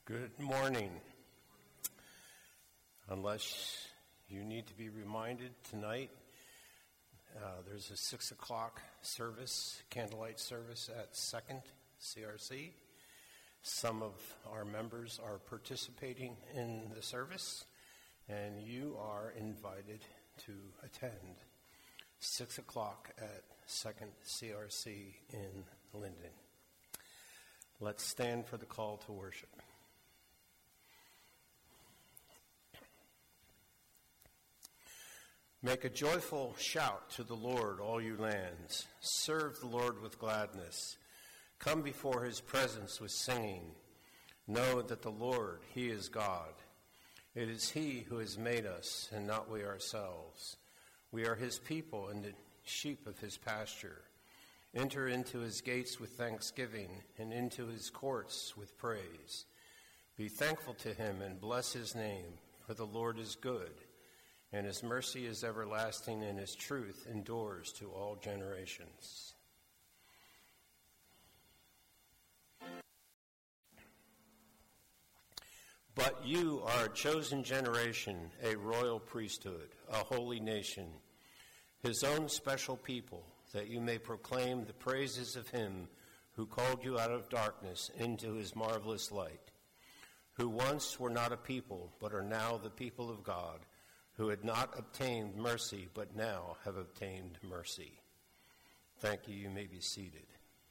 Good morning. Unless you need to be reminded tonight, there's a 6 o'clock service, candlelight service at 2nd CRC. Some of our members are participating in the service, and you are invited to attend 6 o'clock at 2nd CRC in Linden. Let's stand for the call to worship. Make a joyful shout to the Lord, all you lands. Serve the Lord with gladness. Come before his presence with singing. Know that the Lord, he is God. It is he who has made us, and not we ourselves. We are his people and the sheep of his pasture. Enter into his gates with thanksgiving, and into his courts with praise. Be thankful to him and bless his name, for the Lord is good. And his mercy is everlasting, and his truth endures to all generations. But you are a chosen generation, a royal priesthood, a holy nation, his own special people, that you may proclaim the praises of him who called you out of darkness into his marvelous light, who once were not a people, but are now the people of God, who had not obtained mercy, but now have obtained mercy. Thank you. You may be seated.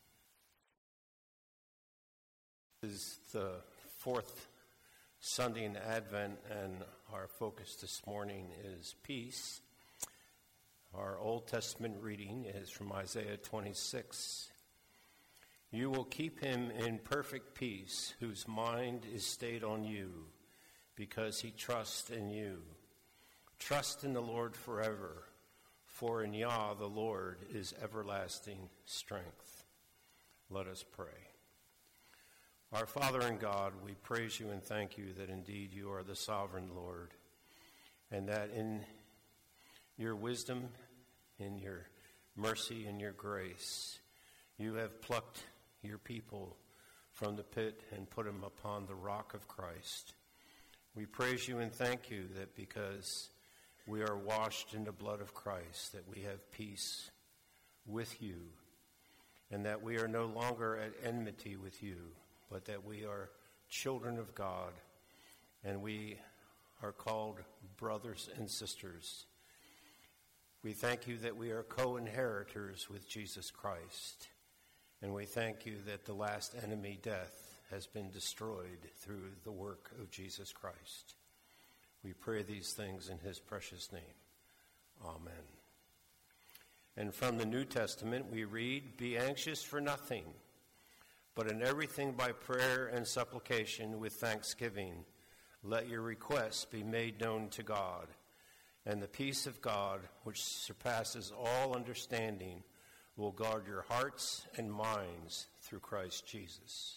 This is the fourth Sunday in Advent, and our focus this morning is peace. Our Old Testament reading is from Isaiah 26. You will keep him in perfect peace, whose mind is stayed on you, because he trusts in you. Trust in the Lord forever, for in Yah the Lord is everlasting strength. Let us pray. Our Father and God, we praise you and thank you that indeed you are the sovereign Lord, and that in your wisdom, in your mercy, and your grace, you have plucked your people from the pit and put them upon the rock of Christ. We praise you and thank you that because we are washed in the blood of Christ, that we have peace with you, and that we are no longer at enmity with you, but that we are children of God, and we are called brothers and sisters. We thank you that we are co-inheritors with Jesus Christ, and we thank you that the last enemy, death, has been destroyed through the work of Jesus Christ. We pray these things in his precious name. Amen. And from the New Testament we read, "Be anxious for nothing, but in everything by prayer and supplication with thanksgiving, let your requests be made known to God. And the peace of God, which surpasses all understanding, will guard your hearts and minds through Christ Jesus."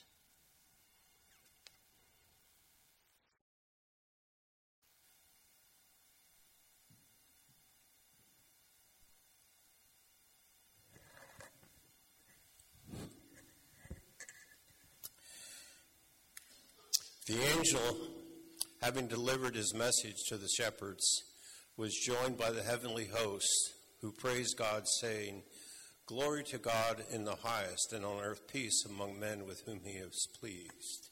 The angel, having delivered his message to the shepherds, was joined by the heavenly hosts, who praised God, saying, "Glory to God in the highest, and on earth peace among men with whom he is pleased."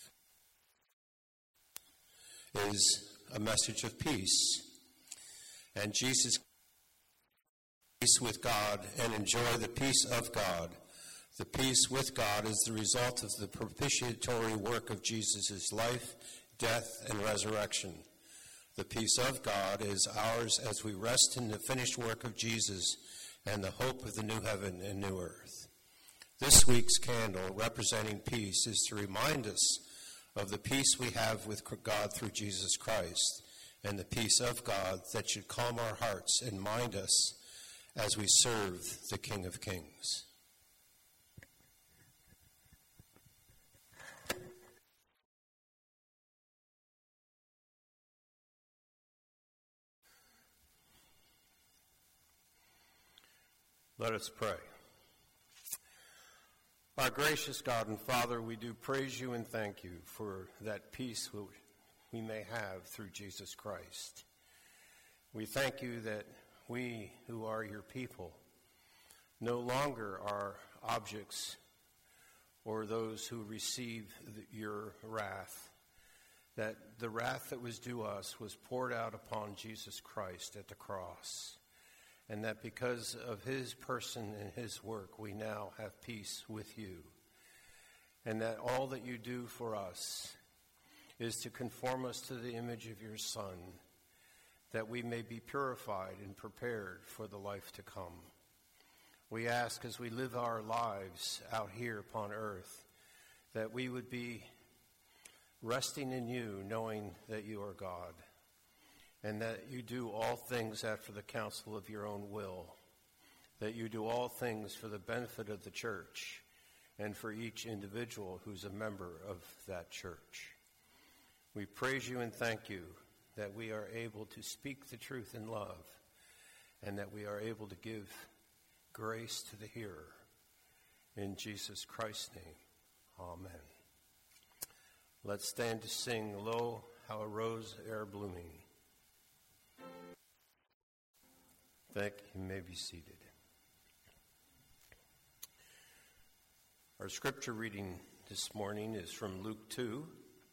It is a message of peace. And Jesus peace with God and enjoy the peace of God. The peace with God is the result of the propitiatory work of Jesus' life, death, and resurrection. The peace of God is ours as we rest in the finished work of Jesus and the hope of the new heaven and new earth. This week's candle, representing peace, is to remind us of the peace we have with God through Jesus Christ, and the peace of God that should calm our hearts and mind us as we serve the King of Kings. Let us pray. Our gracious God and Father, we do praise you and thank you for that peace which we may have through Jesus Christ. We thank you that we who are your people no longer are objects or those who receive your wrath, that the wrath that was due us was poured out upon Jesus Christ at the cross, and that because of his person and his work, we now have peace with you, and that all that you do for us is to conform us to the image of your Son, that we may be purified and prepared for the life to come. We ask as we live our lives out here upon earth, that we would be resting in you, knowing that you are God, and that you do all things after the counsel of your own will, that you do all things for the benefit of the church and for each individual who's a member of that church. We praise you and thank you that we are able to speak the truth in love, and that we are able to give grace to the hearer. In Jesus Christ's name, amen. Let's stand to sing, Lo, How a Rose Ere Blooming. Thank you. You may be seated. Our scripture reading this morning is from Luke 2.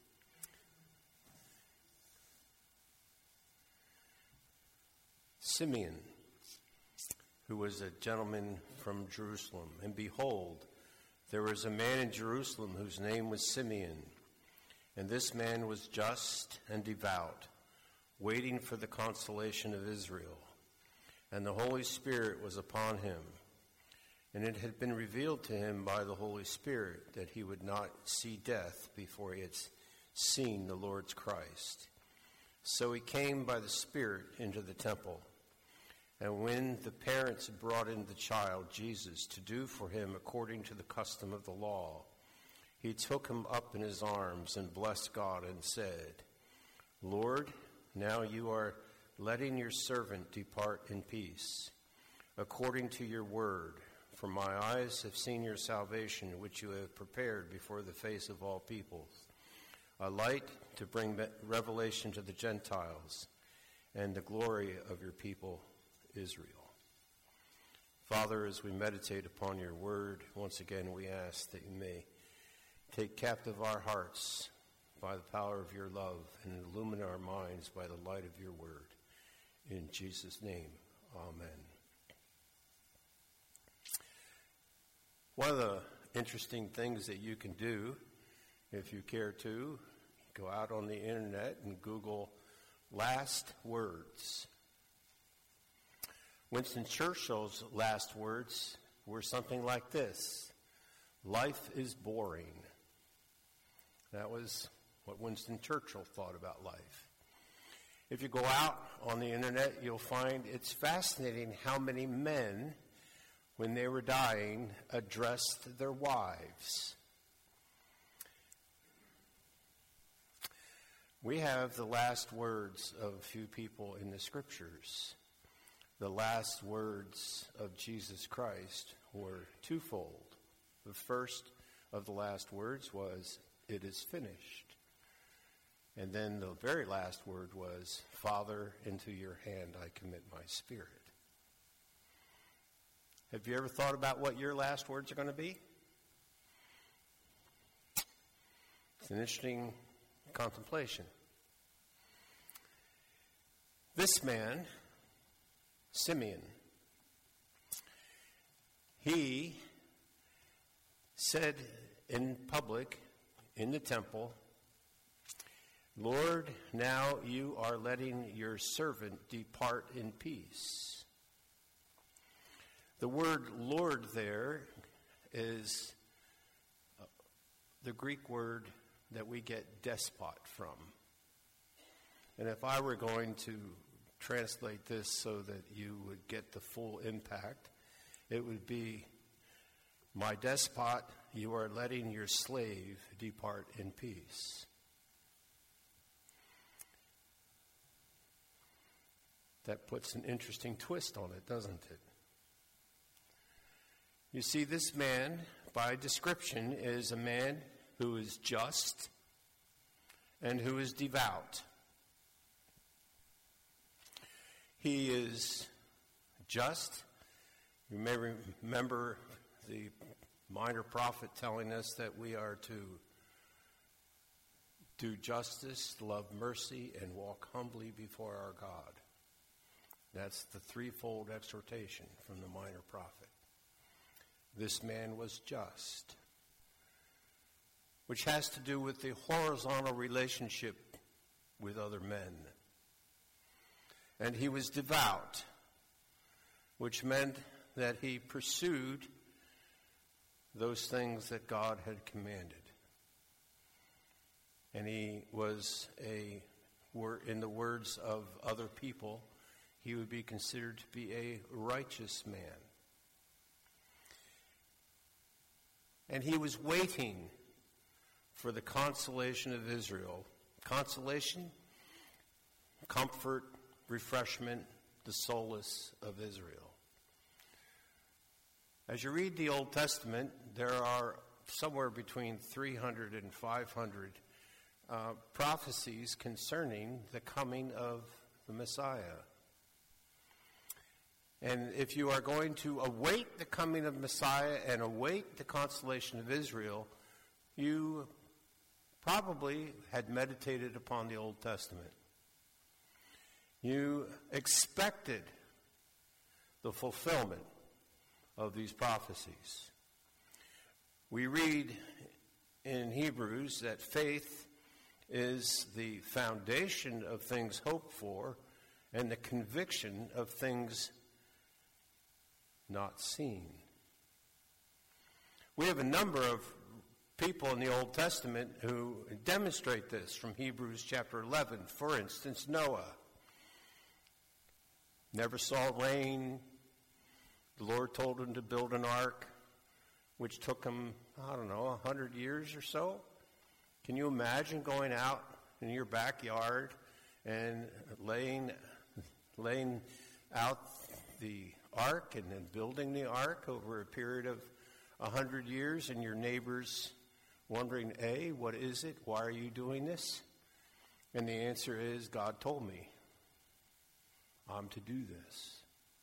Simeon, who was a gentleman from Jerusalem, and behold, there was a man in Jerusalem whose name was Simeon, and this man was just and devout, waiting for the consolation of Israel. And the Holy Spirit was upon him. And it had been revealed to him by the Holy Spirit that he would not see death before he had seen the Lord's Christ. So he came by the Spirit into the temple. And when the parents brought in the child, Jesus, to do for him according to the custom of the law, he took him up in his arms and blessed God and said, Lord, now you are letting your servant depart in peace, according to your word. For my eyes have seen your salvation, which you have prepared before the face of all peoples, a light to bring revelation to the Gentiles, and the glory of your people Israel. Father, as we meditate upon your word, once again we ask that you may take captive our hearts by the power of your love and illumine our minds by the light of your word. In Jesus' name, amen. One of the interesting things that you can do, if you care to, go out on the internet and Google last words. Winston Churchill's last words were something like this: life is boring. That was what Winston Churchill thought about life. If you go out on the internet, you'll find it's fascinating how many men, when they were dying, addressed their wives. We have the last words of a few people in the scriptures. The last words of Jesus Christ were twofold. The first of the last words was, "It is finished." And then the very last word was, "Father, into your hand I commit my spirit." Have you ever thought about what your last words are going to be? It's an interesting contemplation. This man, Simeon, he said in public, in the temple, "Lord, now you are letting your servant depart in peace." The word Lord there is the Greek word that we get despot from. And if I were going to translate this so that you would get the full impact, it would be, "My despot, you are letting your slave depart in peace." That puts an interesting twist on it, doesn't it? You see, this man by description, is a man who is just and who is devout. He is just. You may remember the minor prophet telling us that we are to do justice, love mercy, and walk humbly before our God. That's the threefold exhortation from the minor prophet. This man was just, which has to do with the horizontal relationship with other men. And he was devout, which meant that he pursued those things that God had commanded. And he was in the words of other people, he would be considered to be a righteous man. And he was waiting for the consolation of Israel. Consolation, comfort, refreshment, the solace of Israel. As you read the Old Testament, there are somewhere between 300 and 500 prophecies concerning the coming of the Messiah. And if you are going to await the coming of Messiah and await the consolation of Israel, you probably had meditated upon the Old Testament. You expected the fulfillment of these prophecies. We read in Hebrews that faith is the foundation of things hoped for and the conviction of things not seen. We have a number of people in the Old Testament who demonstrate this from Hebrews chapter 11. For instance, Noah never saw rain. The Lord told him to build an ark, which took him, 100 years or so. Can you imagine going out in your backyard and laying out the ark and then building the ark over a period of 100 years, and your neighbors wondering, A, what is it? Why are you doing this? And the answer is, God told me I'm to do this.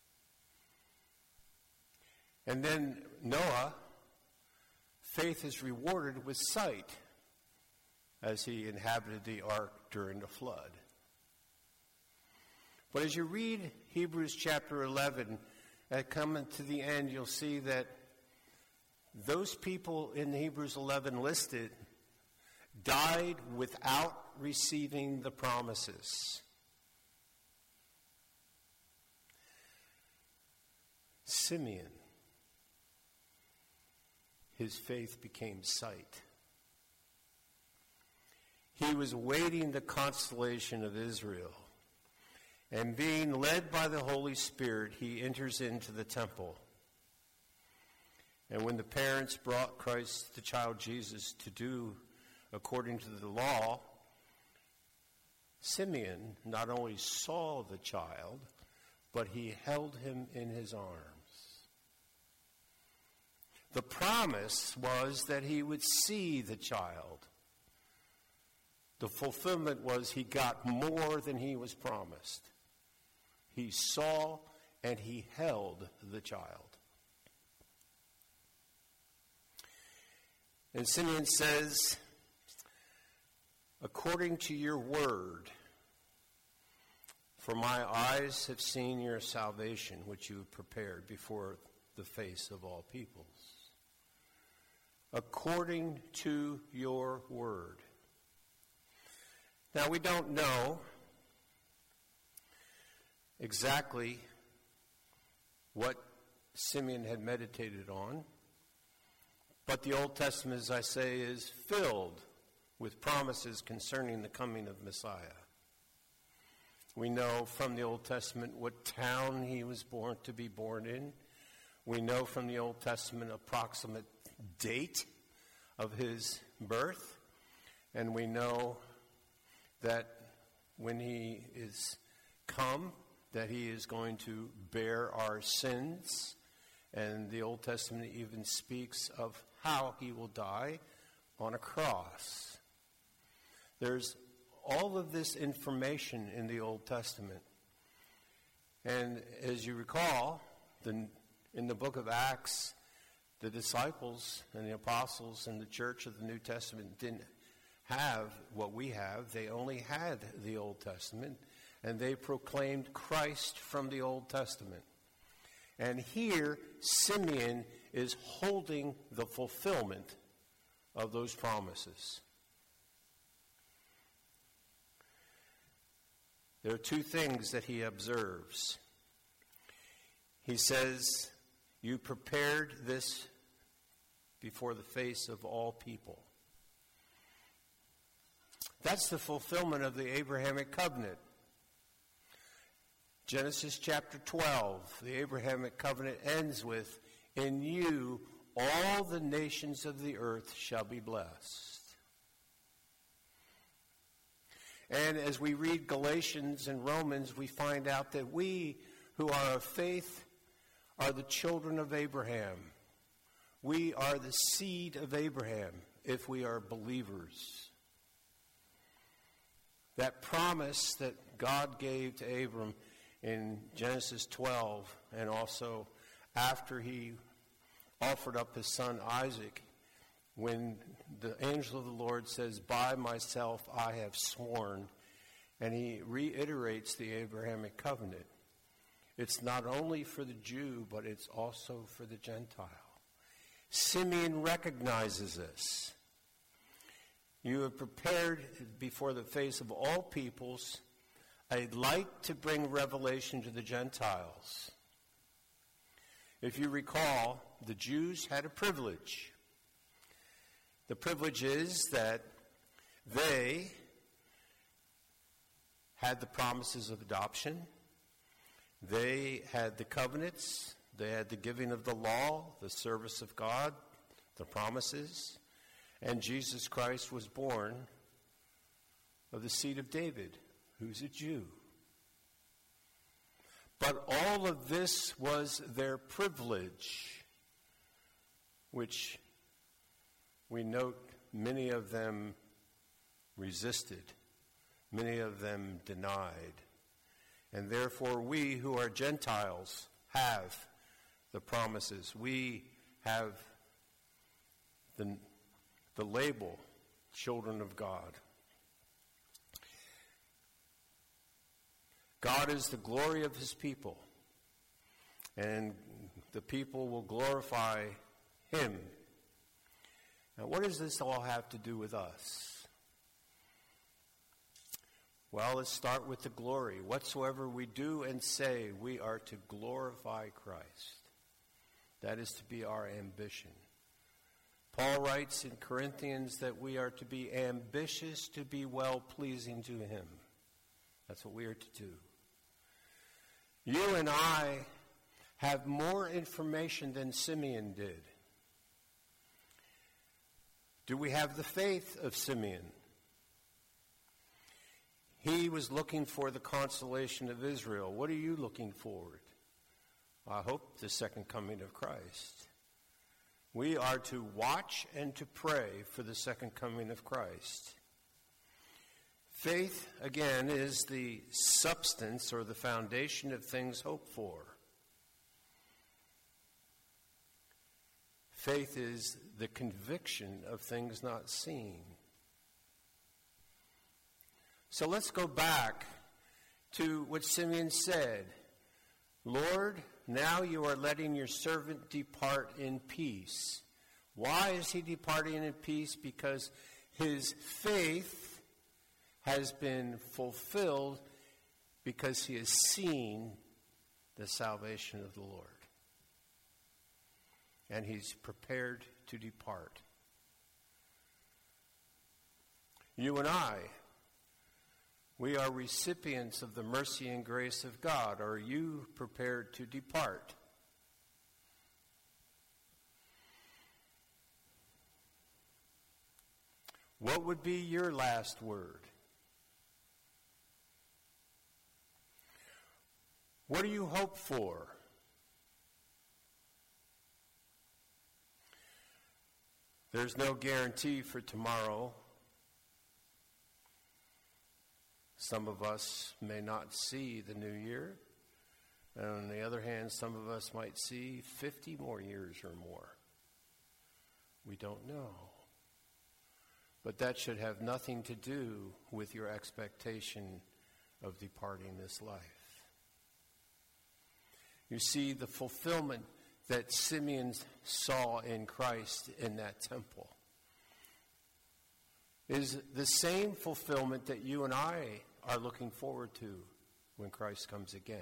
And then Noah, faith is rewarded with sight as he inhabited the ark during the flood. But as you read Hebrews chapter 11, coming to the end, you'll see that those people in Hebrews 11 listed died without receiving the promises. Simeon, his faith became sight. He was waiting the consolation of Israel. And being led by the Holy Spirit, he enters into the temple. And when the parents brought Christ, the child Jesus, to do according to the law, Simeon not only saw the child, but he held him in his arms. The promise was that he would see the child. The fulfillment was he got more than he was promised. He saw and he held the child. And Simeon says, according to your word, for my eyes have seen your salvation, which you have prepared before the face of all peoples. According to your word. Now, we don't know exactly what Simeon had meditated on, but the Old Testament, as I say, is filled with promises concerning the coming of Messiah. We know from the Old Testament what town he was born to be born in. We know from the Old Testament approximate date of his birth, and we know that when he is come, that he is going to bear our sins. And the Old Testament even speaks of how he will die on a cross. There's all of this information in the Old Testament. And as you recall, in the book of Acts, the disciples and the apostles and the church of the New Testament didn't have what we have. They only had the Old Testament, and they proclaimed Christ from the Old Testament. And here, Simeon is holding the fulfillment of those promises. There are two things that he observes. He says, "You prepared this before the face of all people." That's the fulfillment of the Abrahamic covenant. Genesis chapter 12, the Abrahamic covenant ends with, "In you all the nations of the earth shall be blessed." And as we read Galatians and Romans, we find out that we who are of faith are the children of Abraham. We are the seed of Abraham if we are believers. That promise that God gave to Abram in Genesis 12, and also after he offered up his son Isaac, when the angel of the Lord says, "By myself I have sworn," and he reiterates the Abrahamic covenant. It's not only for the Jew, but it's also for the Gentile. Simeon recognizes this. "You have prepared before the face of all peoples a light to bring revelation to the Gentiles." If you recall, the Jews had a privilege. The privilege is that they had the promises of adoption. They had the covenants. They had the giving of the law, the service of God, the promises. And Jesus Christ was born of the seed of David, who's a Jew. But all of this was their privilege, which we note many of them resisted, many of them denied. And therefore we who are Gentiles have the promises. We have the label, children of God. God is the glory of his people, and the people will glorify him. Now, what does this all have to do with us? Well, let's start with the glory. Whatsoever we do and say, we are to glorify Christ. That is to be our ambition. Paul writes in Corinthians that we are to be ambitious to be well-pleasing to him. That's what we are to do. You and I have more information than Simeon did. Do we have the faith of Simeon? He was looking for the consolation of Israel. What are you looking forward? I hope the second coming of Christ. We are to watch and to pray for the second coming of Christ. Faith, again, is the substance or the foundation of things hoped for. Faith is the conviction of things not seen. So let's go back to what Simeon said. Lord, now you are letting your servant depart in peace. Why is he departing in peace? Because his faith has been fulfilled because he has seen the salvation of the Lord. And he's prepared to depart. You and I, we are recipients of the mercy and grace of God. Are you prepared to depart? What would be your last word? What do you hope for? There's no guarantee for tomorrow. Some of us may not see the new year. And on the other hand, some of us might see 50 more years or more. We don't know. But that should have nothing to do with your expectation of departing this life. You see, the fulfillment that Simeon saw in Christ in that temple is the same fulfillment that you and I are looking forward to when Christ comes again.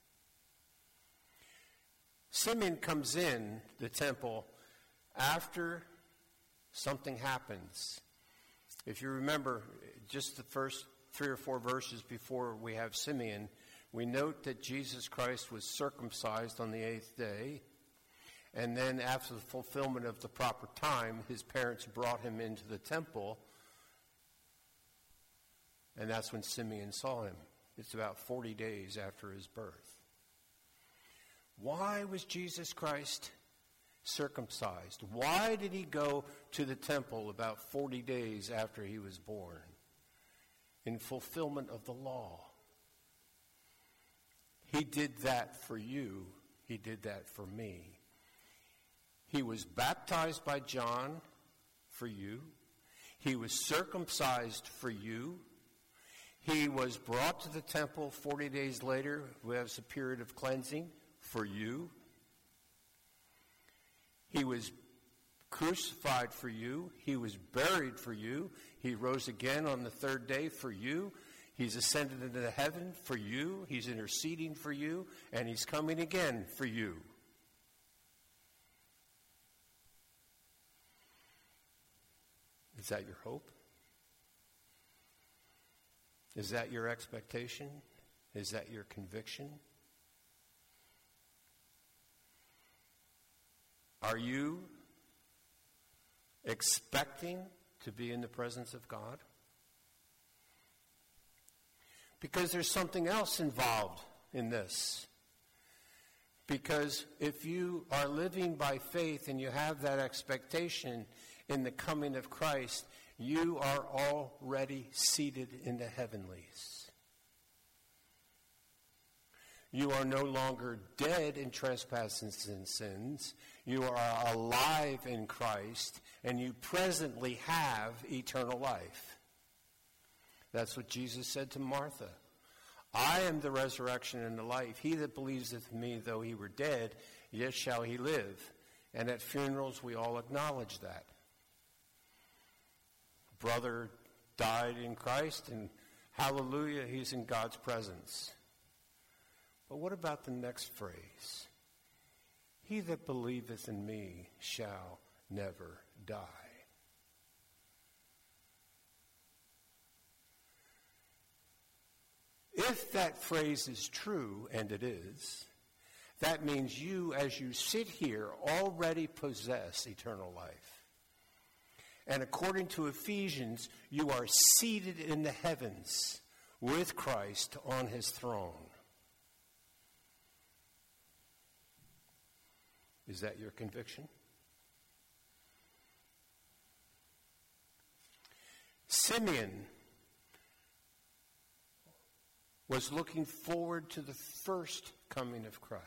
Simeon comes in the temple after something happens. If you remember, just the first 3 or 4 verses before we have Simeon, we note that Jesus Christ was circumcised on the 8th day, and then after the fulfillment of the proper time, his parents brought him into the temple, and that's when Simeon saw him. It's about 40 days after his birth. Why was Jesus Christ circumcised? Why did he go to the temple about 40 days after he was born? In fulfillment of the law. He did that for you. He did that for me. He was baptized by John for you. He was circumcised for you. He was brought to the temple 40 days later, who has a period of cleansing, for you. He was crucified for you. He was buried for you. He rose again on the 3rd day for you. He's ascended into heaven for you. He's interceding for you. And he's coming again for you. Is that your hope? Is that your expectation? Is that your conviction? Are you expecting to be in the presence of God? Because there's something else involved in this. Because if you are living by faith and you have that expectation in the coming of Christ, you are already seated in the heavenlies. You are no longer dead in trespasses and sins. You are alive in Christ, and you presently have eternal life. That's what Jesus said to Martha. I am the resurrection and the life. He that believeth in me, though he were dead, yet shall he live. And at funerals, we all acknowledge that. Brother died in Christ, and hallelujah, he's in God's presence. But what about the next phrase? He that believeth in me shall never die. If that phrase is true, and it is, that means you, as you sit here, already possess eternal life. And according to Ephesians, you are seated in the heavens with Christ on his throne. Is that your conviction? Simeon was looking forward to the first coming of Christ.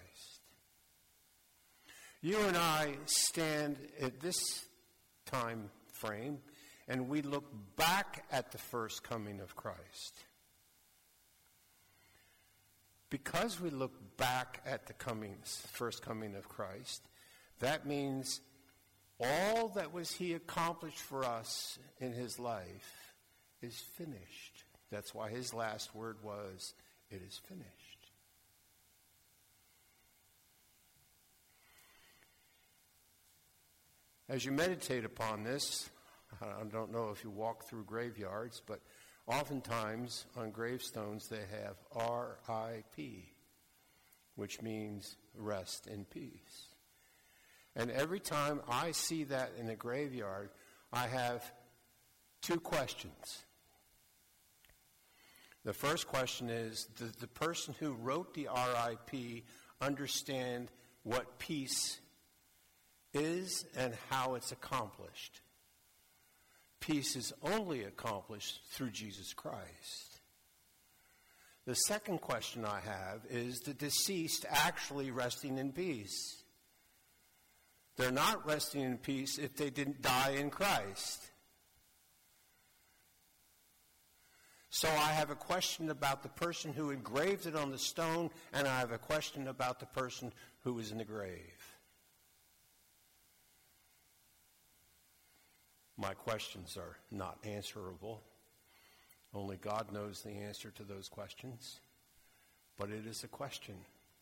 You and I stand at this time frame, and we look back at the first coming of Christ. Because we look back at the first coming of Christ, that means all that he accomplished for us in his life is finished. That's why his last word was, it is finished. As you meditate upon this, I don't know if you walk through graveyards, but oftentimes on gravestones they have R.I.P., which means rest in peace. And every time I see that in a graveyard, I have 2 questions. The first question is, does the person who wrote the R.I.P. understand what peace is and how it's accomplished? peace is only accomplished through Jesus Christ. The second question I have is the deceased actually resting in peace? They're not resting in peace if they didn't die in Christ. So I have a question about the person who engraved it on the stone, and I have a question about the person who was in the grave. My questions are not answerable. Only God knows the answer to those questions. But it is a question.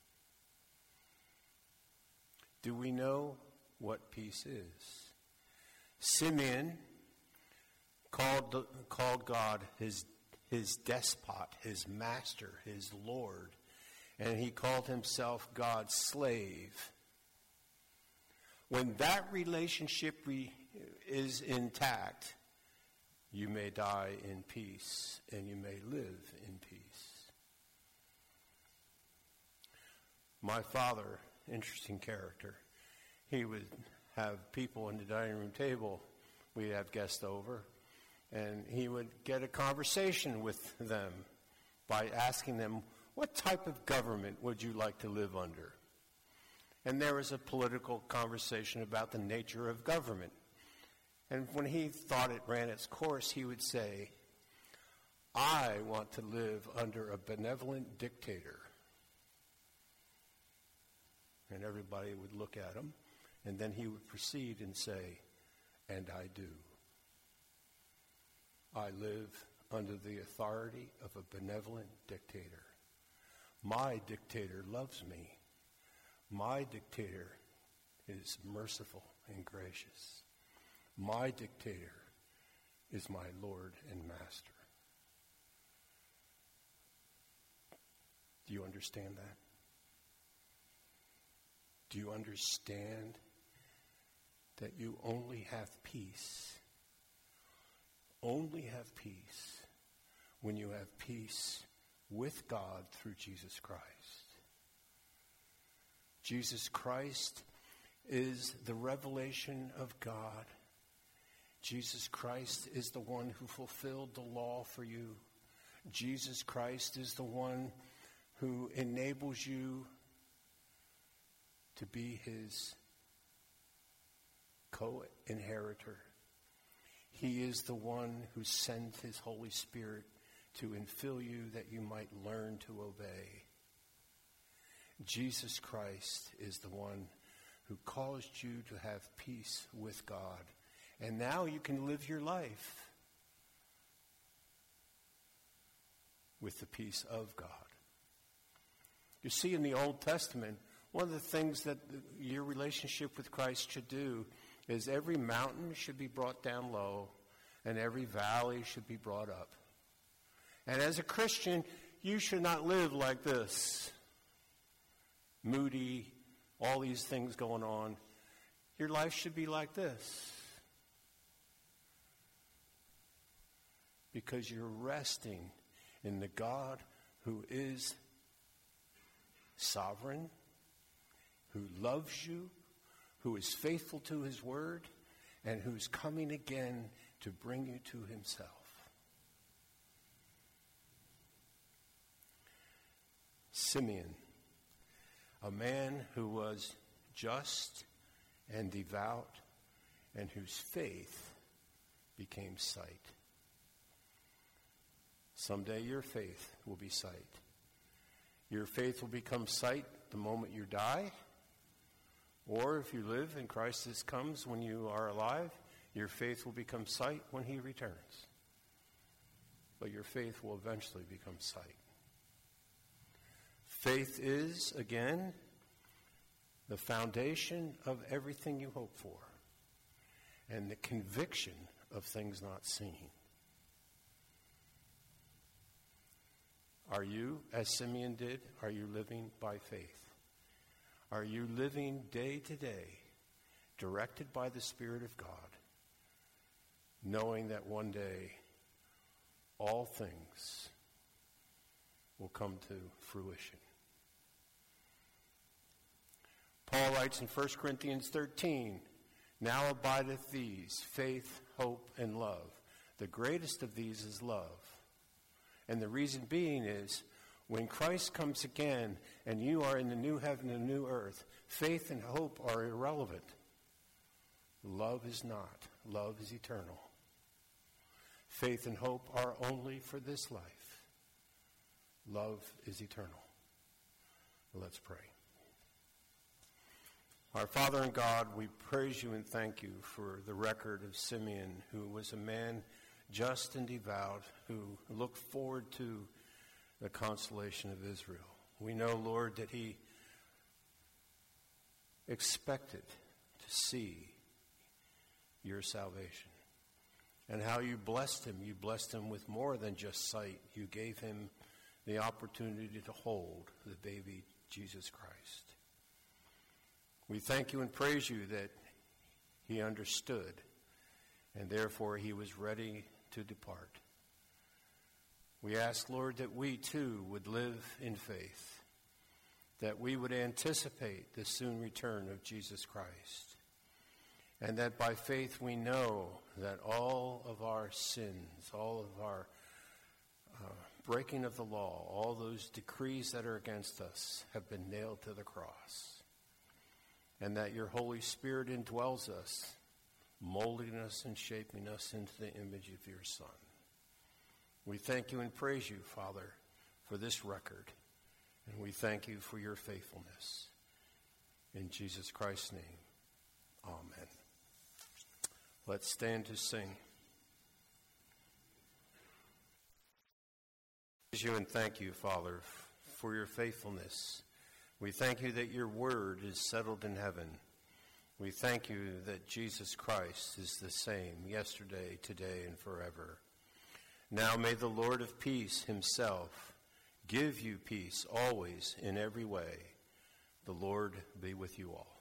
Do we know what peace is? Simeon called God his despot, his master, his Lord, and he called himself God's slave. When that relationship is intact, you may die in peace and you may live in peace. My father, interesting character, he would have people in the dining room table. We'd have guests over, and he would get a conversation with them by asking them, what type of government would you like to live under? And there was a political conversation about the nature of government. And when he thought it ran its course, he would say, I want to live under a benevolent dictator. And everybody would look at him, and then he would proceed and say, and I do. I live under the authority of a benevolent dictator. My dictator loves me. My dictator is merciful and gracious. My dictator is my Lord and Master. Do you understand that? Do you understand that you only have peace? Only have peace when you have peace with God through Jesus Christ. Jesus Christ is the revelation of God. Jesus Christ is the one who fulfilled the law for you. Jesus Christ is the one who enables you to be his co-inheritor. He is the one who sent his Holy Spirit to infill you that you might learn to obey. Jesus Christ is the one who caused you to have peace with God. And now you can live your life with the peace of God. You see, in the Old Testament, one of the things that your relationship with Christ should do is every mountain should be brought down low and every valley should be brought up. And as a Christian, you should not live like this. Moody, all these things going on. Your life should be like this. Because you're resting in the God who is sovereign, who loves you, who is faithful to his word, and who's coming again to bring you to himself. Simeon, a man who was just and devout and whose faith became sight. Someday your faith will be sight. Your faith will become sight the moment you die. Or if you live and Christ comes when you are alive, your faith will become sight when he returns. But your faith will eventually become sight. Faith is, again, the foundation of everything you hope for and the conviction of things not seen. Are you, as Simeon did, are you living by faith? Are you living day to day, directed by the Spirit of God, knowing that one day all things will come to fruition? Paul writes in 1 Corinthians 13, Now abideth these, faith, hope, and love. The greatest of these is love. And the reason being is, when Christ comes again and you are in the new heaven and new earth, faith and hope are irrelevant. Love is not. Love is eternal. Faith and hope are only for this life. Love is eternal. Let's pray. Our Father and God, we praise you and thank you for the record of Simeon, who was a man just and devout, who looked forward to the consolation of Israel. We know, Lord, that he expected to see your salvation, and how you blessed him. You blessed him with more than just sight. You gave him the opportunity to hold the baby Jesus Christ. We thank you and praise you that he understood, and therefore he was ready to depart. We ask, Lord, that we too would live in faith, that we would anticipate the soon return of Jesus Christ, and that by faith we know that all of our sins, all of our breaking of the law, all those decrees that are against us have been nailed to the cross, and that your Holy Spirit indwells us, molding us and shaping us into the image of your Son. We thank you and praise you, Father, for this record, and we thank you for your faithfulness. In Jesus Christ's name, amen. Let's stand to sing. Praise you and thank you, Father, for your faithfulness. We thank you that your word is settled in heaven. We thank you that Jesus Christ is the same yesterday, today, and forever. Now may the Lord of peace himself give you peace always in every way. The Lord be with you all.